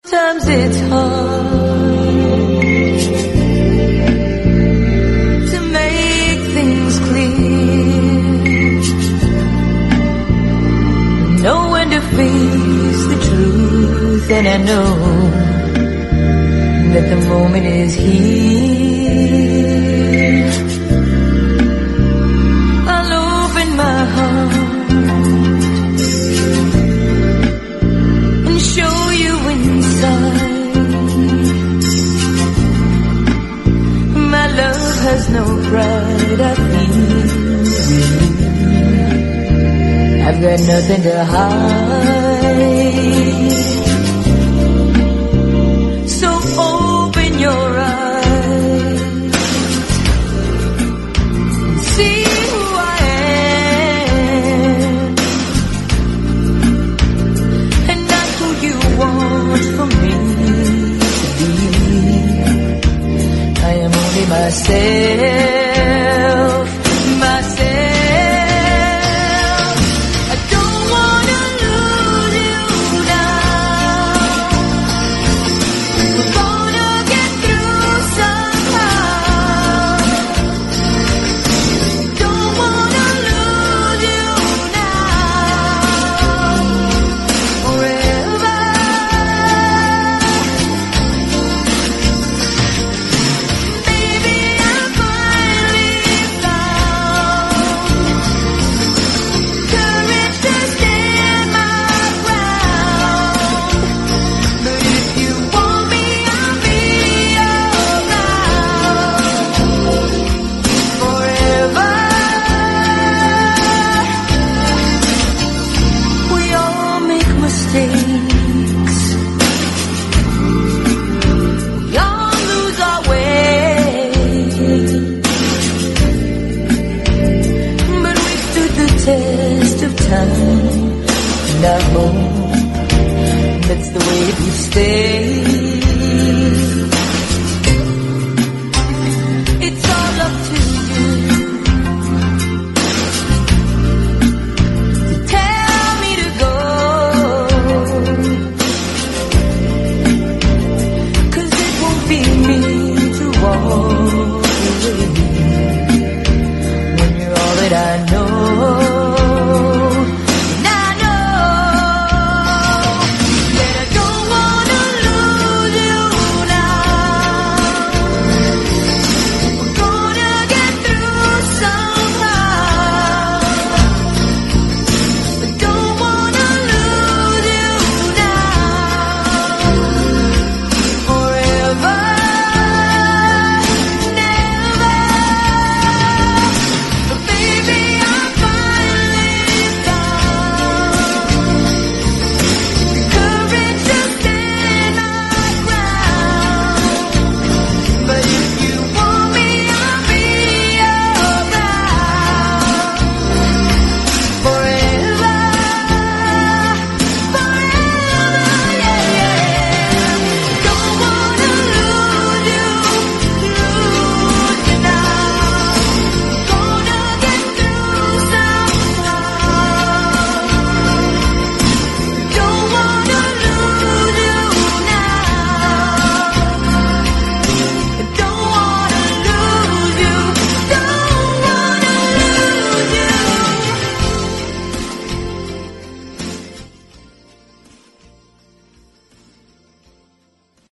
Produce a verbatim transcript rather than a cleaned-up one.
Sometimes it's hard to make things clear, know when to face the truth, and I know that the moment is here. I'll open my heart and show you inside. My love has no pride, I feel. I've got nothing to hide. So open your eyes and see who I am, and not who you want for me to be. I am only myself, myself. I don't wanna lose you now. We're gonna get through somehow. Don't wanna lose you now. Forever. Baby, I finally found courage to stand my ground. But if you want me, I'll be around forever. We all make mistakes. We all lose our way. But we stood the test of time, and I hope that's the way we stay.